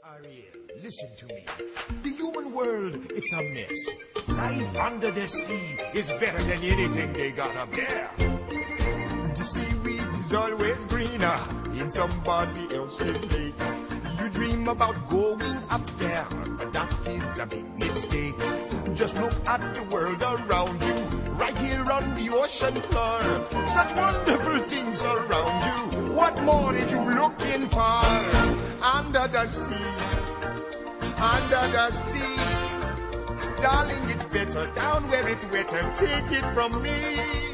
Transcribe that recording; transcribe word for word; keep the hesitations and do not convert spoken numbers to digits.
Ariel, listen to me. The human world, it's a mess. Life under the sea is better than anything they got up there. The seaweed is always greener in somebody else's lake. You dream about going up there, but that is a big mistake. Just look at the world around you, right here on the ocean floor. Such wonderful things around you. What more are you looking for? Under the sea, under the sea. Darling, it's better down where it's wetter. Take it from me.